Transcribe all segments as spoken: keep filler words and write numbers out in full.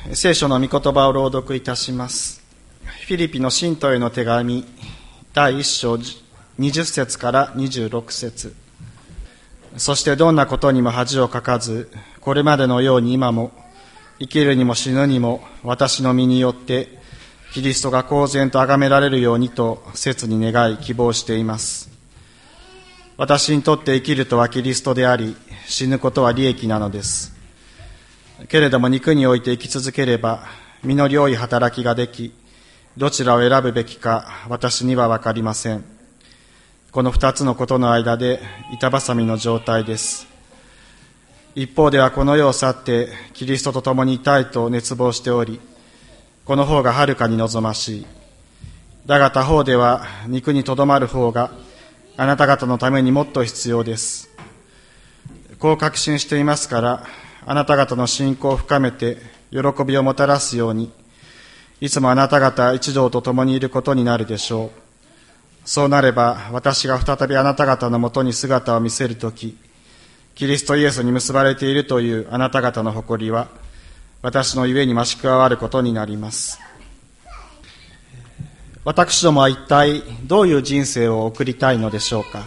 聖書の御言葉を朗読いたします。フィリピの信徒への手紙だいいっ章にじゅっ節からにじゅうろく節。そしてどんなことにも恥をかかず、これまでのように今も生きるにも死ぬにも私の身によってキリストが公然と崇められるようにと切に願い希望しています。私にとって生きるとはキリストであり、死ぬことは利益なのです。けれども肉において生き続ければ身の良い働きができ、どちらを選ぶべきか私には分かりません。この二つのことの間で板挟みの状態です。一方ではこの世を去ってキリストと共にいたいと熱望しており、この方がはるかに望ましい。だが他方では肉にとどまる方があなた方のためにもっと必要です。こう確信していますから、あなた方の信仰を深めて喜びをもたらすように、いつもあなた方一同と共にいることになるでしょう。そうなれば、私が再びあなた方のもとに姿を見せるとき、キリストイエスに結ばれているというあなた方の誇りは、私のゆえに増し加わることになります。私どもは一体どういう人生を送りたいのでしょうか。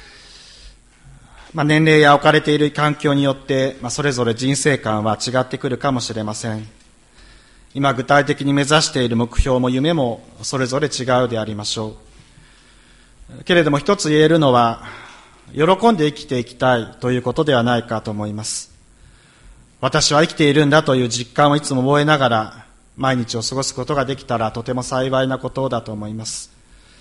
まあ、年齢や置かれている環境によって、まあ、それぞれ人生観は違ってくるかもしれません。今具体的に目指している目標も夢もそれぞれ違うでありましょう。けれども一つ言えるのは、喜んで生きていきたいということではないかと思います。私は生きているんだという実感をいつも覚えながら毎日を過ごすことができたらとても幸いなことだと思います。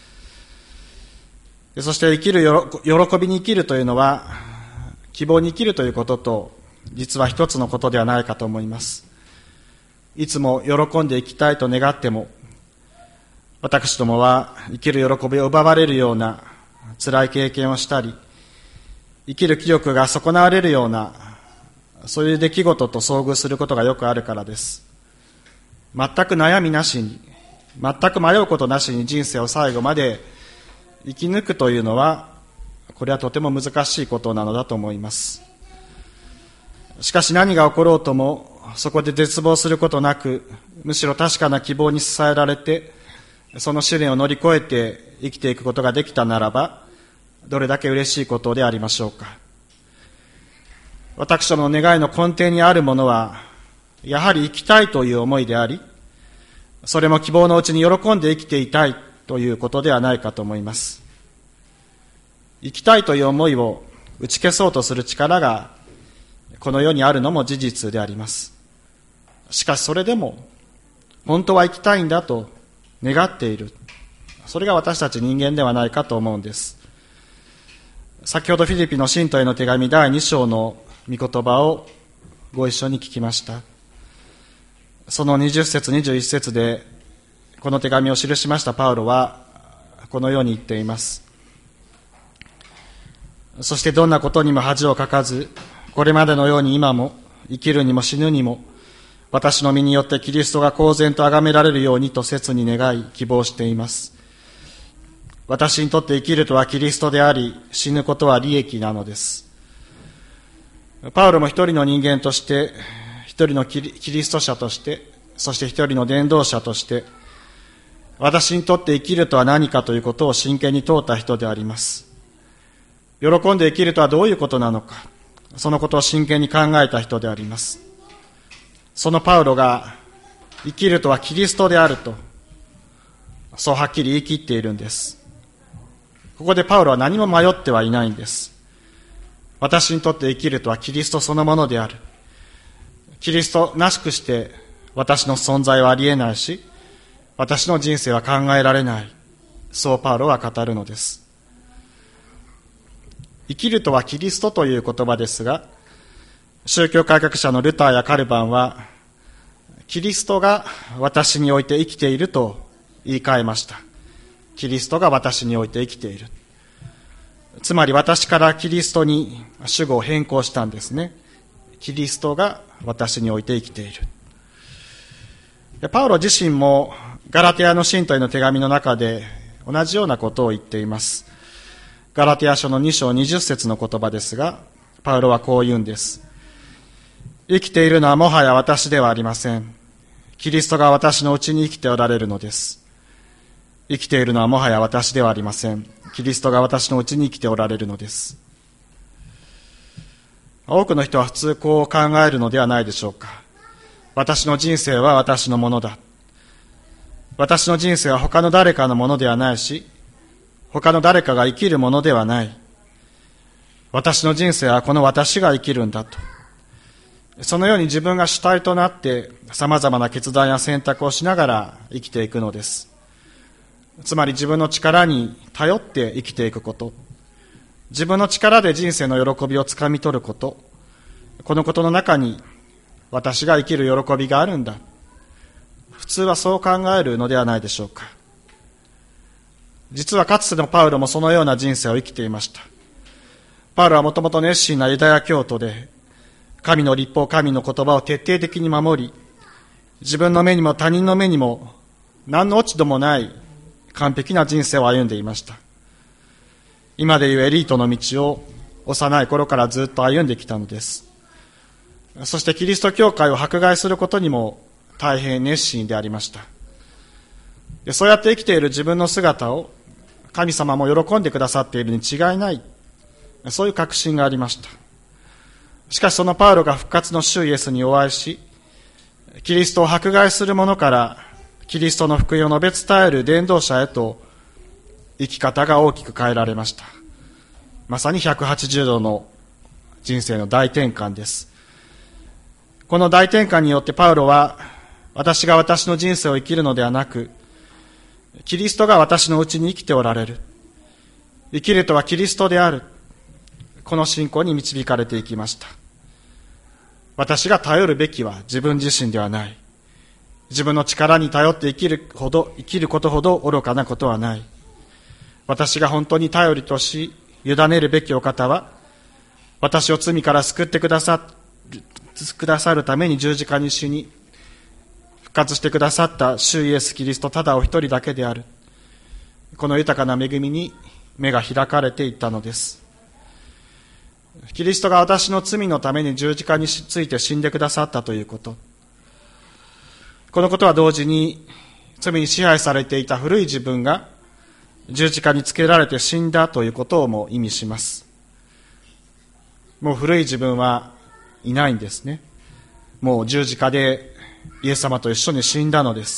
そして生きる喜びに生きるというのは希望に生きるということと実は一つのことではないかと思います。いつも喜んで生きたいと願っても、私どもは生きる喜びを奪われるような辛い経験をしたり、生きる気力が損なわれるようなそういう出来事と遭遇することがよくあるからです。全く悩みなしに、全く迷うことなしに人生を最後まで生き抜くというのは、これはとても難しいことなのだと思います。しかし何が起ころうとも、そこで絶望することなく、むしろ確かな希望に支えられて、その試練を乗り越えて生きていくことができたならば、どれだけ嬉しいことでありましょうか。私どもの願いの根底にあるものは、やはり生きたいという思いであり、それも希望のうちに喜んで生きていたいということではないかと思います。生きたいという思いを打ち消そうとする力がこの世にあるのも事実であります。しかしそれでも本当は生きたいんだと願っている。それが私たち人間ではないかと思うんです。先ほどフィリピの信徒への手紙だいに章の御言葉をご一緒に聞きました。そのにじゅっ節にじゅういち節でこの手紙を記しましたパウロはこのように言っています。そしてどんなことにも恥をかかず、これまでのように今も生きるにも死ぬにも私の身によってキリストが公然と崇められるようにと切に願い希望しています。私にとって生きるとはキリストであり、死ぬことは利益なのです。パウロも一人の人間として、一人のキリ、キリスト者として、そして一人の伝道者として、私にとって生きるとは何かということを真剣に問うた人であります。喜んで生きるとはどういうことなのか、そのことを真剣に考えた人であります。そのパウロが生きるとはキリストであると、そうはっきり言い切っているんです。ここでパウロは何も迷ってはいないんです。私にとって生きるとはキリストそのものである。キリストなしくして私の存在はありえないし、私の人生は考えられない。そうパウロは語るのです。生きるとはキリストという言葉ですが、宗教改革者のルターやカルバンは、キリストが私において生きていると言い換えました。キリストが私において生きている。つまり私からキリストに主語を変更したんですね。キリストが私において生きている。パウロ自身もガラテヤの信徒への手紙の中で同じようなことを言っています。ガラテヤ書のに章にじゅっ節の言葉ですが、パウロはこう言うんです。生きているのはもはや私ではありません。 キリストが私のうちに生きておられるのです。生きているのはもはや私ではありません。キリストが私のうちに生きておられるのです。多くの人は普通こう考えるのではないでしょうか。私の人生は私のものだ。私の人生は他の誰かのものではないし、他の誰かが生きるものではない。私の人生はこの私が生きるんだと。そのように自分が主体となって様々な決断や選択をしながら生きていくのです。つまり自分の力に頼って生きていくこと。自分の力で人生の喜びをつかみ取ること。このことの中に私が生きる喜びがあるんだ。普通はそう考えるのではないでしょうか。実はかつてのパウロもそのような人生を生きていました。パウロはもともと熱心なユダヤ教徒で、神の律法、神の言葉を徹底的に守り、自分の目にも他人の目にも何の落ち度もない完璧な人生を歩んでいました。今でいうエリートの道を幼い頃からずっと歩んできたのです。そしてキリスト教会を迫害することにも大変熱心でありました。でそうやって生きている自分の姿を神様も喜んでくださっているに違いない、そういう確信がありました。しかしそのパウロが復活の主イエスにお会いし、キリストを迫害する者からキリストの福音を述べ伝える伝道者へと生き方が大きく変えられました。まさにひゃくはちじゅうどの人生の大転換です。この大転換によってパウロは、私が私の人生を生きるのではなく、キリストが私のうちに生きておられる。生きるとはキリストである。この信仰に導かれていきました。私が頼るべきは自分自身ではない。自分の力に頼って生きるほど、生きることほど愚かなことはない。私が本当に頼りとし、委ねるべきお方は、私を罪から救ってくださる、くださるために十字架に死に、復活してくださった主イエス・キリストただお一人だけである。この豊かな恵みに目が開かれていったのです。キリストが私の罪のために十字架について死んでくださったということ。このことは同時に罪に支配されていた古い自分が十字架につけられて死んだということをも意味します。もう古い自分はいないんですね。もう十字架でイエス様と一緒に死んだのです。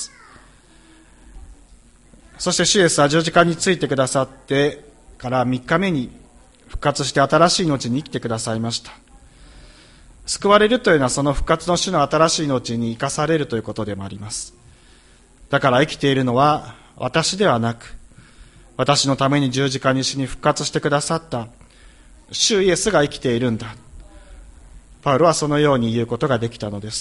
そして主イエスは十字架についてくださってからみっかめに復活して新しい命に生きてくださいました。救われるというのはその復活の主の新しい命に生かされるということでもあります。だから生きているのは私ではなく、私のために十字架に死に復活してくださった主イエスが生きているんだ。パウロはそのように言うことができたのです。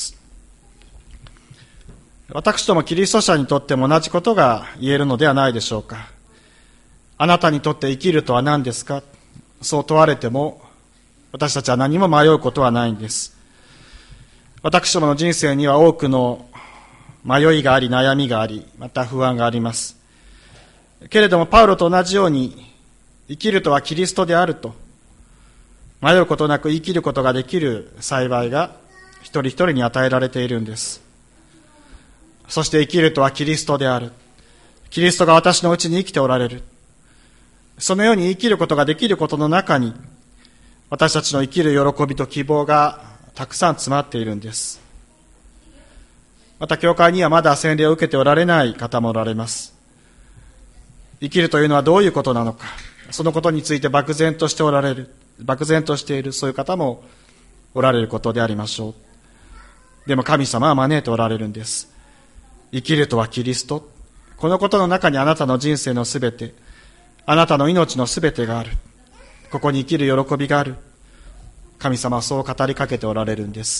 私どもキリスト者にとっても同じことが言えるのではないでしょうか。あなたにとって生きるとは何ですか？そう問われても私たちは何も迷うことはないんです。私どもの人生には多くの迷いがあり悩みがあり、また不安があります。けれどもパウロと同じように生きるとはキリストであると迷うことなく生きることができる幸いが一人一人に与えられているんです。そして生きるとはキリストである。キリストが私のうちに生きておられる。そのように生きることができることの中に私たちの生きる喜びと希望がたくさん詰まっているんです。また教会にはまだ洗礼を受けておられない方もおられます。生きるというのはどういうことなのか、そのことについて漠然としておられる、漠然としている、そういう方もおられることでありましょう。でも神様は招いておられるんです。生きるとはキリスト。このことの中にあなたの人生のすべて、あなたの命のすべてがある。ここに生きる喜びがある。神様はそう語りかけておられるんです。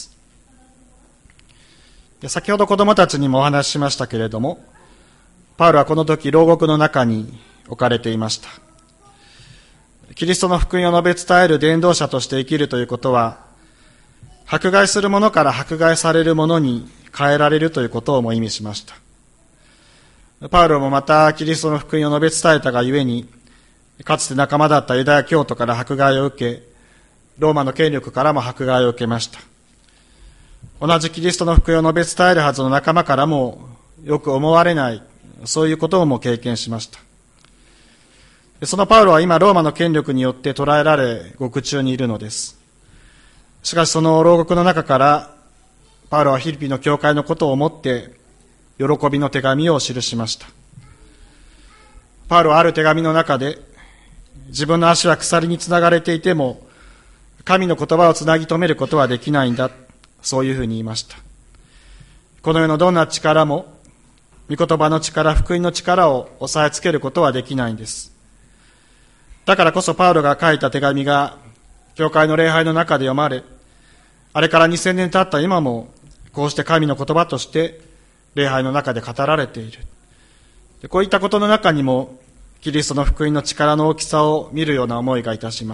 で、先ほど子供たちにもお話ししましたけれども、パウロはこの時牢獄の中に置かれていました。キリストの福音を述べ伝える伝道者として生きるということは、迫害する者から迫害される者に変えられるということをも意味しました。パウロもまたキリストの福音を述べ伝えたがゆえに、かつて仲間だったユダヤ教徒から迫害を受け、ローマの権力からも迫害を受けました。 同じキリストの福音を述べ伝えるはずの仲間からもよく思われない、そういうことをも経験しました。そのパウロは今ローマの権力によって捕らえられ獄中にいるのです。しかしその牢獄の中からパウロはフィリピの教会のことを思って喜びの手紙を記しました。パウロはある手紙の中で、自分の足は鎖につながれていても神の言葉をつなぎ止めることはできないんだ、そういうふうに言いました。この世のどんな力も御言葉の力、福音の力を抑えつけることはできないんです。だからこそパウロが書いた手紙が教会の礼拝の中で読まれ、あれからにせんねん経った今もこうして神の言葉として礼拝の中で語られている。こういったことの中にもキリストの福音の力の大きさを見るような思いがいたします。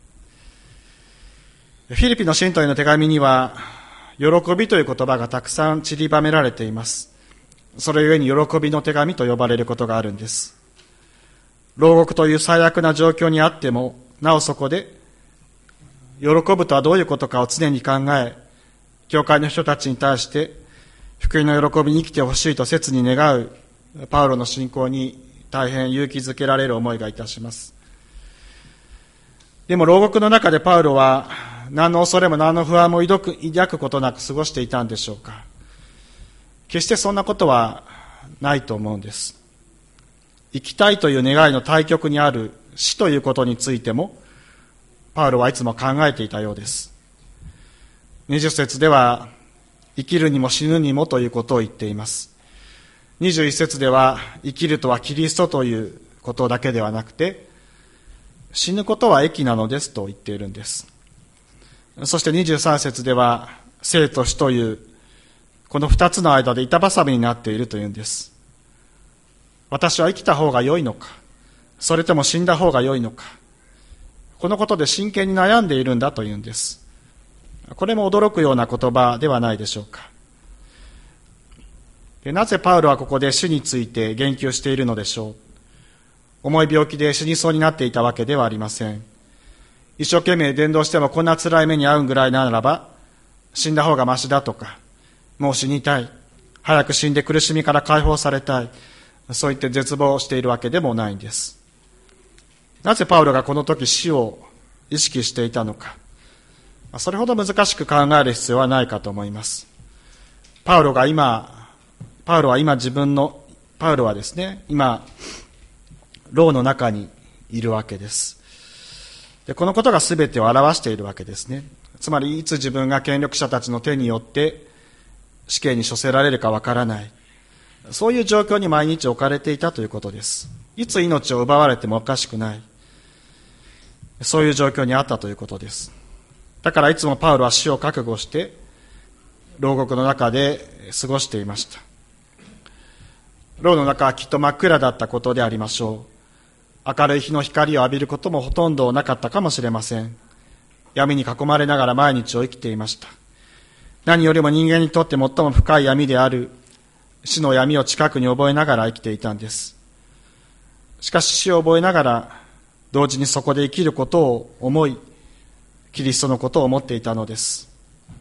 フィリピの信徒への手紙には喜びという言葉がたくさん散りばめられています。それゆえに喜びの手紙と呼ばれることがあるんです。牢獄という最悪な状況にあっても、なおそこで喜ぶとはどういうことかを常に考え、教会の人たちに対して福音の喜びに生きてほしいと切に願うパウロの信仰に大変勇気づけられる思いがいたします。でも牢獄の中でパウロは何の恐れも何の不安も抱く、抱くことなく過ごしていたんでしょうか。決してそんなことはないと思うんです。生きたいという願いの対極にある死ということについてもパウロはいつも考えていたようです。にじゅっ節では生きるにも死ぬにもということを言っています。にじゅういち節では生きるとはキリストということだけではなくて、死ぬことは益なのですと言っているんです。そしてにじゅうさん節では生と死というこの二つの間で板挟みになっているというんです。私は生きた方が良いのか、それとも死んだ方が良いのか、このことで真剣に悩んでいるんだというんです。これも驚くような言葉ではないでしょうか。なぜパウロはここで死について言及しているのでしょう。重い病気で死にそうになっていたわけではありません。一生懸命伝道してもこんな辛い目に遭うぐらいならば死んだ方がましだとか、もう死にたい、早く死んで苦しみから解放されたい、そう言って絶望しているわけでもないんです。なぜパウロがこの時死を意識していたのか、それほど難しく考える必要はないかと思います。パウロが今パウロは今自分のパウロはですね今牢の中にいるわけです。でこのことが全てを表しているわけですね。つまりいつ自分が権力者たちの手によって死刑に処せられるかわからない、そういう状況に毎日置かれていたということです。いつ命を奪われてもおかしくない、そういう状況にあったということです。だからいつもパウロは死を覚悟して牢獄の中で過ごしていました。牢の中はきっと真っ暗だったことでありましょう。明るい日の光を浴びることもほとんどなかったかもしれません。闇に囲まれながら毎日を生きていました。何よりも人間にとって最も深い闇である死の闇を近くに覚えながら生きていたんです。しかし死を覚えながら同時にそこで生きることを思い、キリストのことを思っていたのです。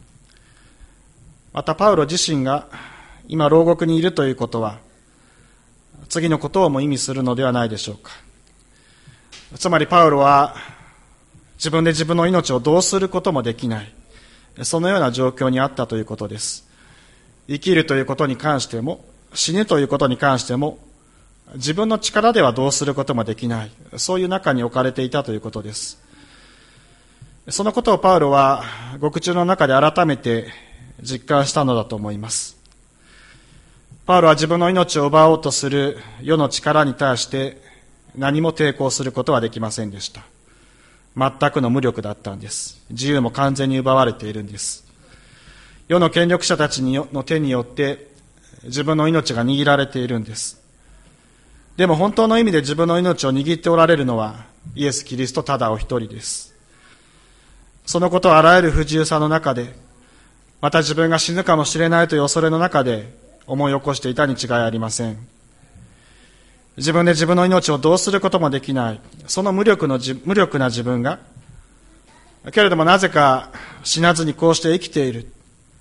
またパウロ自身が今牢獄にいるということは次のことをも意味するのではないでしょうか。つまりパウロは自分で自分の命をどうすることもできない、そのような状況にあったということです。生きるということに関しても死ぬということに関しても自分の力ではどうすることもできない、そういう中に置かれていたということです。そのことをパウロは獄中の中で改めて実感したのだと思います。パウロは自分の命を奪おうとする世の力に対して何も抵抗することはできませんでした。全くの無力だったんです。自由も完全に奪われているんです。世の権力者たちの手によって自分の命が握られているんです。でも本当の意味で自分の命を握っておられるのはイエス・キリストただお一人です。そのことをあらゆる不自由さの中で、また自分が死ぬかもしれないという恐れの中で思い起こしていたに違いありません。自分で自分の命をどうすることもできない、その無力の無力な自分が、けれどもなぜか死なずにこうして生きている、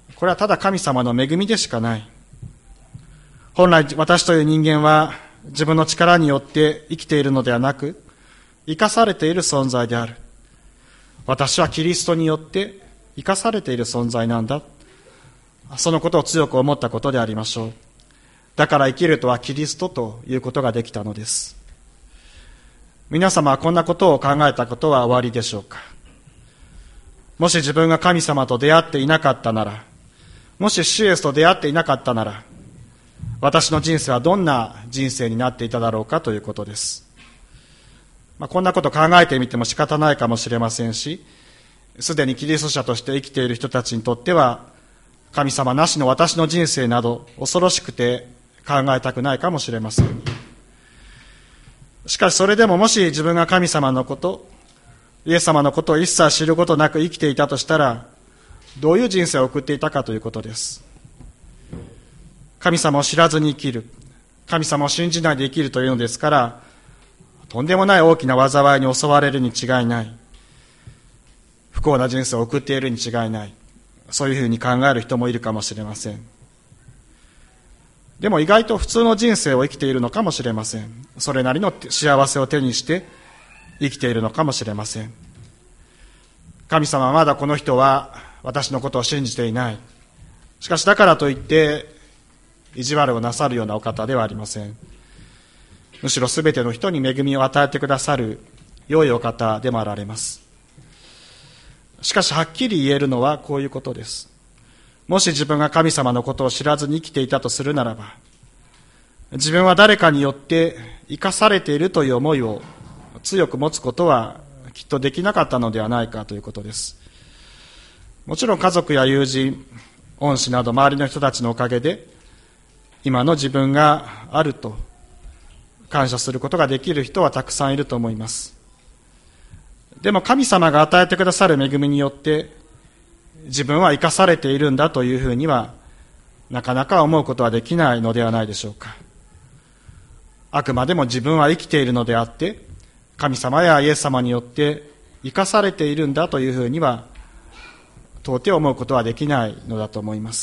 これはただ神様の恵みでしかない。本来私という人間は自分の力によって生きているのではなく、生かされている存在である。私はキリストによって生かされている存在なんだ。そのことを強く思ったことでありましょう。だから生きるとはキリストということができたのです。皆様はこんなことを考えたことはおありでしょうか。もし自分が神様と出会っていなかったなら、もし主イエスと出会っていなかったなら、私の人生はどんな人生になっていただろうかということです。まあ、こんなこと考えてみても仕方ないかもしれませんし、すでにキリスト者として生きている人たちにとっては、神様なしの私の人生など恐ろしくて考えたくないかもしれません。しかしそれでももし自分が神様のこと、イエス様のことを一切知ることなく生きていたとしたら、どういう人生を送っていたかということです。神様を知らずに生きる、神様を信じないで生きるというのですから、とんでもない大きな災いに襲われるに違いない。不幸な人生を送っているに違いない。そういうふうに考える人もいるかもしれません。でも意外と普通の人生を生きているのかもしれません。それなりの幸せを手にして生きているのかもしれません。神様はまだこの人は私のことを信じていない。しかしだからといって意地悪をなさるようなお方ではありません。むしろすべての人に恵みを与えてくださる良いお方でもあられます。しかしはっきり言えるのはこういうことです。もし自分が神様のことを知らずに生きていたとするならば、自分は誰かによって生かされているという思いを強く持つことはきっとできなかったのではないかということです。もちろん家族や友人、恩師など周りの人たちのおかげで今の自分があると感謝することができる人はたくさんいると思います。でも神様が与えてくださる恵みによって自分は生かされているんだというふうにはなかなか思うことはできないのではないでしょうか。あくまでも自分は生きているのであって神様やイエス様によって生かされているんだというふうには到底思うことはできないのだと思います。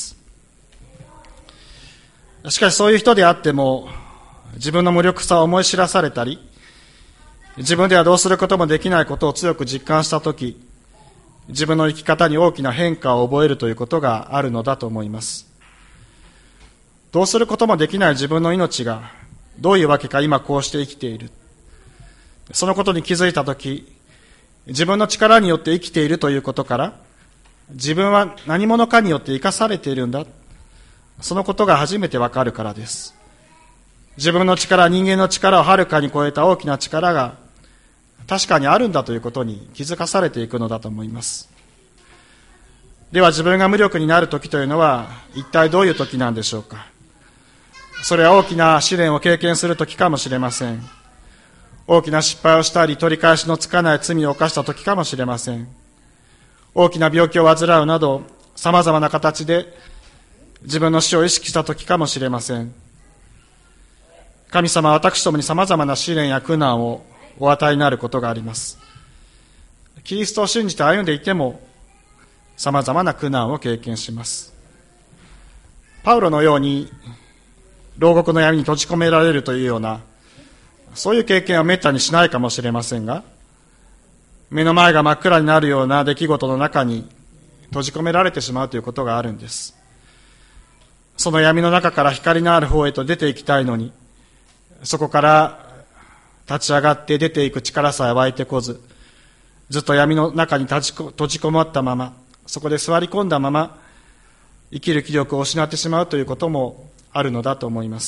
しかしそういう人であっても自分の無力さを思い知らされたり、自分ではどうすることもできないことを強く実感したとき、自分の生き方に大きな変化を覚えるということがあるのだと思います。どうすることもできない自分の命がどういうわけか今こうして生きている。そのことに気づいたとき、自分の力によって生きているということから、自分は何者かによって生かされているんだ。そのことが初めてわかるからです。自分の力、人間の力をはるかに超えた大きな力が確かにあるんだということに気づかされていくのだと思います。では自分が無力になる時というのは一体どういう時なんでしょうか。それは大きな試練を経験する時かもしれません。大きな失敗をしたり取り返しのつかない罪を犯した時かもしれません。大きな病気を患うなど様々な形で自分の死を意識した時かもしれません。神様は私どもに様々な試練や苦難をお与えになることがあります。キリストを信じて歩んでいても様々な苦難を経験します。パウロのように牢獄の闇に閉じ込められるというようなそういう経験はめったにしないかもしれませんが、目の前が真っ暗になるような出来事の中に閉じ込められてしまうということがあるんです。その闇の中から光のある方へと出ていきたいのに、そこから立ち上がって出ていく力さえ湧いてこず、ずっと闇の中に閉じこもったまま、そこで座り込んだまま生きる気力を失ってしまうということもあるのだと思います。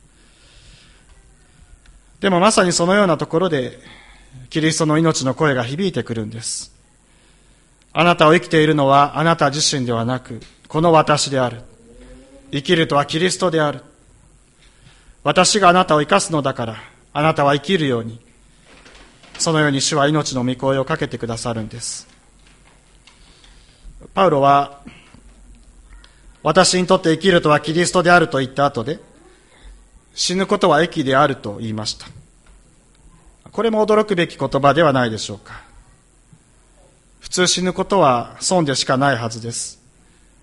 でもまさにそのようなところでキリストの命の声が響いてくるんです。あなたを生きているのはあなた自身ではなくこの私である。生きるとはキリストである。私があなたを生かすのだからあなたは生きるように、そのように主は命の御声をかけてくださるんです。パウロは私にとって生きるとはキリストであると言った後で、死ぬことは益であると言いました。これも驚くべき言葉ではないでしょうか。普通死ぬことは損でしかないはずです。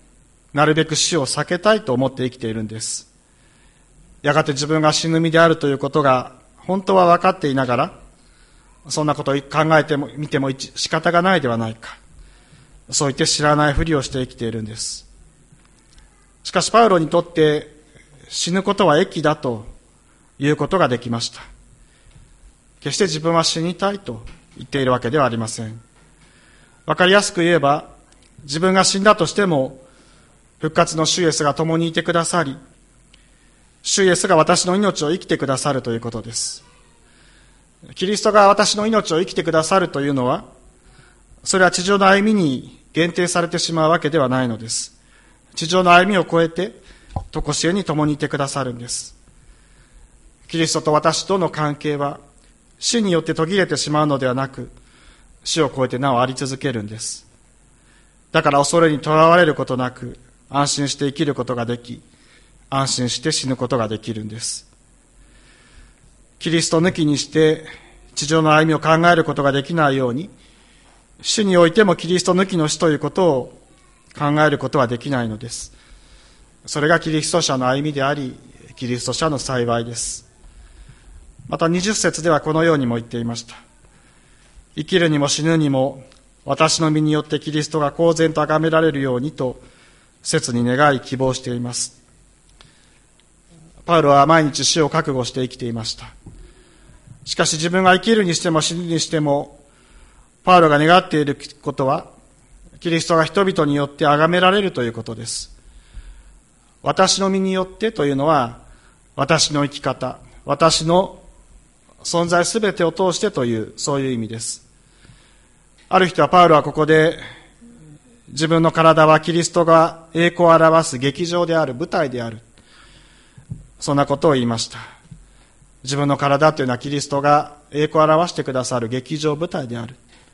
なるべく死を避けたいと思って生きているんです。やがて自分が死ぬ身であるということが本当は分かっていながら、そんなことを考えてもみても仕方がないではないか。そう言って知らないふりをして生きているんです。しかしパウロにとって死ぬことは益だということができました。決して自分は死にたいと言っているわけではありません。わかりやすく言えば、自分が死んだとしても復活の主イエスが共にいてくださり、主イエスが私の命を生きてくださるということです。キリストが私の命を生きてくださるというのは、それは地上の歩みに限定されてしまうわけではないのです。地上の歩みを超えて常しえに共にいてくださるんです。キリストと私との関係は死によって途切れてしまうのではなく、死を超えてなおあり続けるんです。だから恐れにとらわれることなく安心して生きることができ、安心して死ぬことができるんです。キリスト抜きにして地上の歩みを考えることができないように、死においてもキリスト抜きの死ということを考えることはできないのです。それがキリスト者の歩みであり、キリスト者の幸いです。またにじゅっ節ではこのようにも言っていました。生きるにも死ぬにも私の身によってキリストが公然と崇められるようにと切に願い希望しています。パウロは毎日死を覚悟して生きていました。しかし自分が生きるにしても死ぬにしても、パウロが願っていることは、キリストが人々によって崇められるということです。私の身によってというのは、私の生き方、私の存在すべてを通してという、そういう意味です。ある人はパウロはここで、自分の体はキリストが栄光を表す劇場である、舞台である。そんなことを言いました。自分の体というのはキリストが栄光を表してくださる劇場舞台である。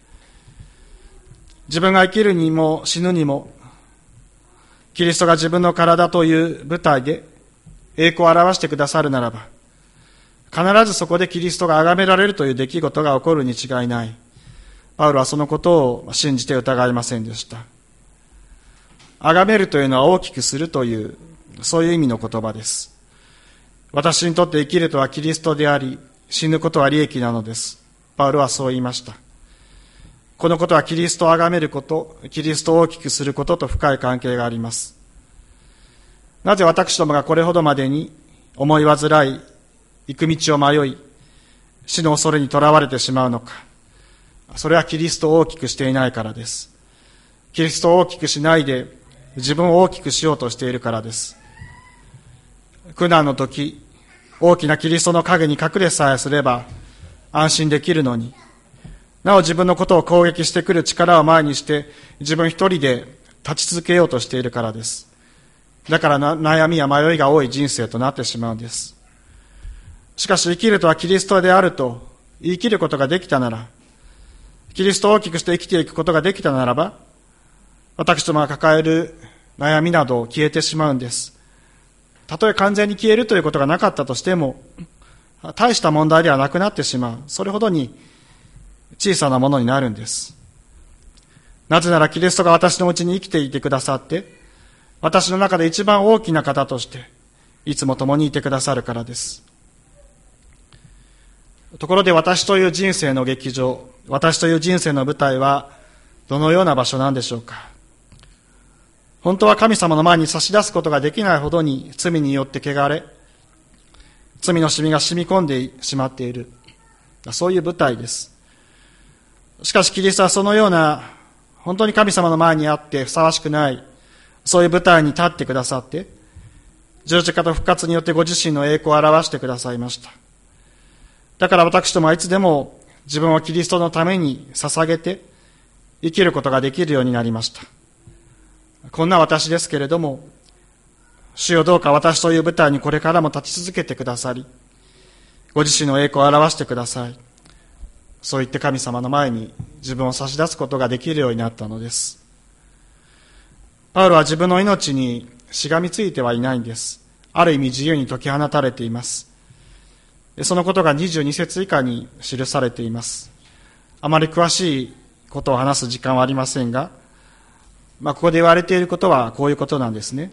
自分が生きるにも死ぬにも、キリストが自分の体という舞台で栄光を表してくださるならば、必ずそこでキリストが崇められるという出来事が起こるに違いない。パウロはそのことを信じて疑いませんでした。崇めるというのは大きくするという、そういう意味の言葉です。私にとって生きるとはキリストであり、死ぬことは利益なのです。パウロはそう言いました。このことはキリストを崇めること、キリストを大きくすることと深い関係があります。なぜ私どもがこれほどまでに思い煩い、行く道を迷い、死の恐れにとらわれてしまうのか。それはキリストを大きくしていないからです。キリストを大きくしないで自分を大きくしようとしているからです。苦難の時、大きなキリストの影に隠れさえすれば安心できるのに、なお自分のことを攻撃してくる力を前にして自分一人で立ち続けようとしているからです。だからな悩みや迷いが多い人生となってしまうんです。しかし生きるとはキリストであると言い切ることができたなら、キリストを大きくして生きていくことができたならば、私どもが抱える悩みなど消えてしまうんです。たとえ完全に消えるということがなかったとしても、大した問題ではなくなってしまう。それほどに小さなものになるんです。なぜならキリストが私のうちに生きていてくださって、私の中で一番大きな方としていつも共にいてくださるからです。ところで私という人生の劇場、私という人生の舞台はどのような場所なんでしょうか。本当は神様の前に差し出すことができないほどに罪によって汚れ、罪のシミが染み込んでしまっている、そういう舞台です。しかしキリストはそのような本当に神様の前にあってふさわしくない、そういう舞台に立ってくださって、十字架と復活によってご自身の栄光を表してくださいました。だから私どもはいつでも自分をキリストのために捧げて生きることができるようになりました。こんな私ですけれども、主よどうか私という舞台にこれからも立ち続けてくださり、ご自身の栄光を表してください。そう言って神様の前に自分を差し出すことができるようになったのです。パウロは自分の命にしがみついてはいないんです。ある意味自由に解き放たれています。そのことがにじゅうに節以下に記されています。あまり詳しいことを話す時間はありませんが、 まあ、ここで言われていることはこういうことなんですね。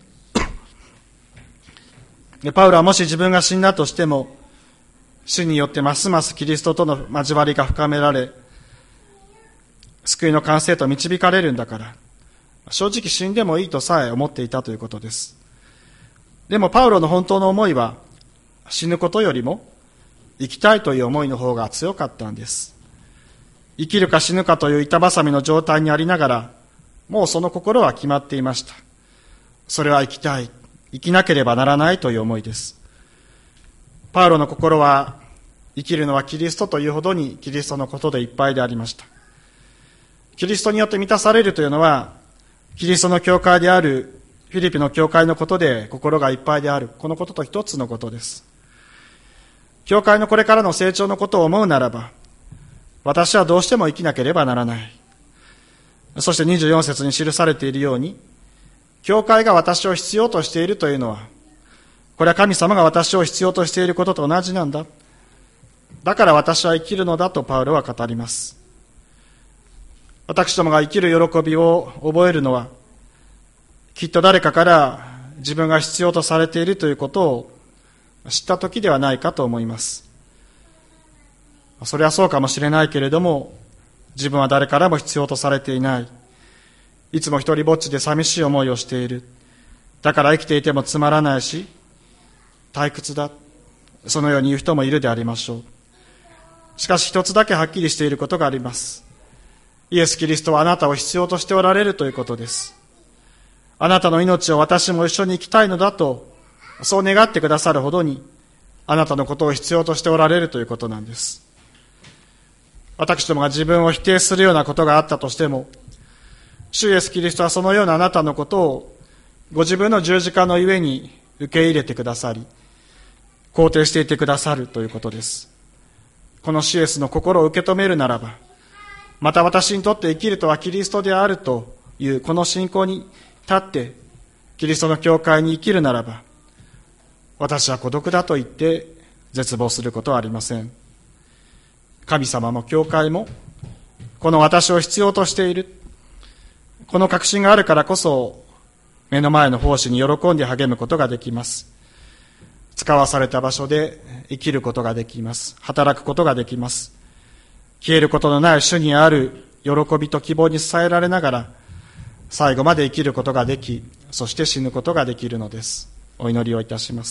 でパウロはもし自分が死んだとしても、主によってますますキリストとの交わりが深められ、救いの完成と導かれるんだから、正直死んでもいいとさえ思っていたということです。でもパウロの本当の思いは、死ぬことよりも生きたいという思いの方が強かったんです。生きるか死ぬかという板挟みの状態にありながら、もうその心は決まっていました。それは生きたい、生きなければならないという思いです。パウロの心は、生きるのはキリストというほどにキリストのことでいっぱいでありました。キリストによって満たされるというのは、キリストの教会であるフィリピの教会のことで心がいっぱいである、このことと一つのことです。教会のこれからの成長のことを思うならば、私はどうしても生きなければならない。そしてにじゅうよん節に記されているように、教会が私を必要としているというのは、これは神様が私を必要としていることと同じなんだ。だから私は生きるのだとパウロは語ります。私どもが生きる喜びを覚えるのは、きっと誰かから自分が必要とされているということを知った時ではないかと思います。それはそうかもしれないけれども、自分は誰からも必要とされていない。いつも一人ぼっちで寂しい思いをしている。だから生きていてもつまらないし、退屈だ。そのように言う人もいるでありましょう。しかし一つだけはっきりしていることがあります。イエス・キリストはあなたを必要としておられるということです。あなたの命を私も一緒に生きたいのだと、そう願ってくださるほどに、あなたのことを必要としておられるということなんです。私どもが自分を否定するようなことがあったとしても、主イエス・キリストはそのようなあなたのことをご自分の十字架のゆえに受け入れてくださり、肯定していてくださるということです。この主イエスの心を受け止めるならば、また私にとって生きるとはキリストであるというこの信仰に立ってキリストの教会に生きるならば、私は孤独だと言って絶望することはありません。神様も教会もこの私を必要としている、この確信があるからこそ目の前の奉仕に喜んで励むことができます。使わされた場所で生きることができます。働くことができます。消えることのない主にある喜びと希望に支えられながら最後まで生きることができ、そして死ぬことができるのです。お祈りをいたします。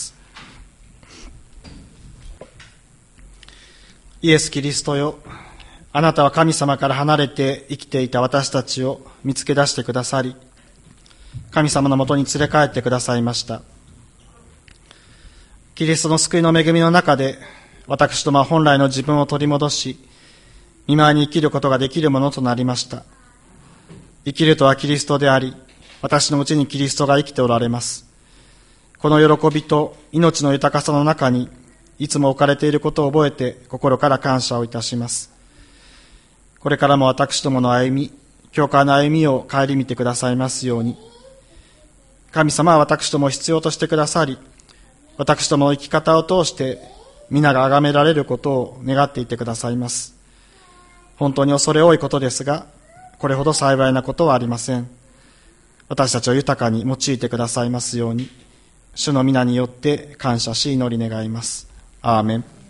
イエス・キリストよ、あなたは神様から離れて生きていた私たちを見つけ出してくださり、神様のもとに連れ帰ってくださいました。キリストの救いの恵みの中で、私どもは本来の自分を取り戻し、御前に生きることができるものとなりました。生きるとはキリストであり、私のうちにキリストが生きておられます。この喜びと命の豊かさの中に、いつも置かれていることを覚えて、心から感謝をいたします。これからも私どもの歩み、教会の歩みを顧みてくださいますように。神様は私どもを必要としてくださり、私どもの生き方を通して皆が崇められることを願っていてくださいます。本当に恐れ多いことですが、これほど幸いなことはありません。私たちを豊かに用いてくださいますように、主の皆によって感謝し祈り願います。アーメン。